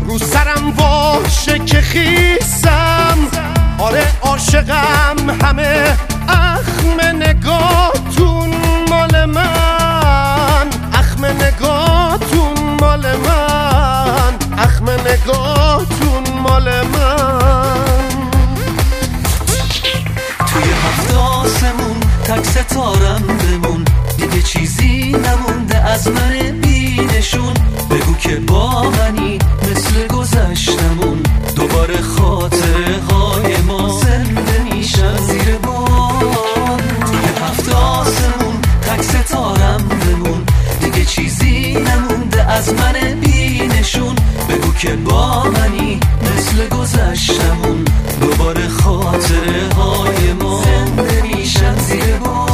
رو سرم واشه که خیسم، آره عاشقم همه اخم نگاهتون مال من، اخم نگاهتون مال من، اخم نگاهتون مال من. توی هفت آسمون تک ستارم بمون، دیگه چیزی نمونده از من بینشون. بگو که با منی مثل گذشتمون، دوباره خاطره های ما زنده میشن زیر باد. توی هفت آسمون تک ستارم بمون، دیگه چیزی نمونده از من بینشون. بگو که با منی مثل گذشتمون، دوباره خاطره های ما زنده میشن زیر باد.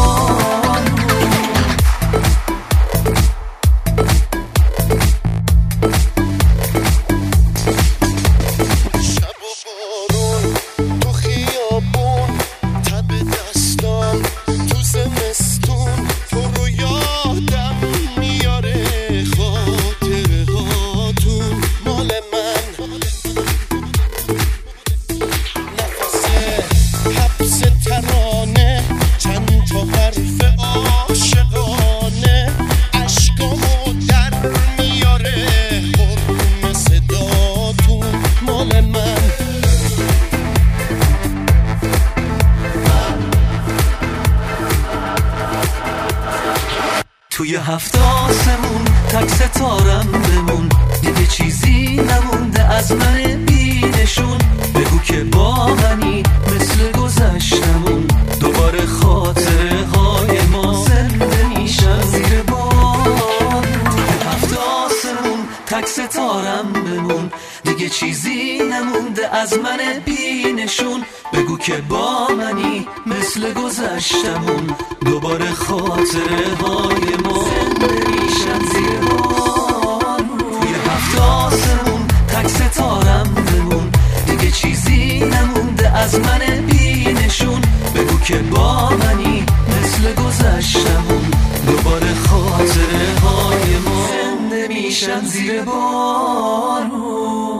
توی هفت آسمون تک ستارم بمون، دیگه چیزی نمونده از من بینشون. بگو که با منی مثل گذشتمون، دوباره خاطره های ما زنده میشن زیر باد. توی هفت آسمون تک ستارم بمون، دیگه چیزی نمونده از من بینشون. بگو که با منی مثل گذشتمون، دوباره خاطره های ما زنده میشن زیر باد. توی هفت آسمون تک ستارم بمون، دیگه چیزی نمونده از من بینشون. بگو که با منی مثل گذشتمون، دوباره خاطره های ما زنده میشن زیر باد.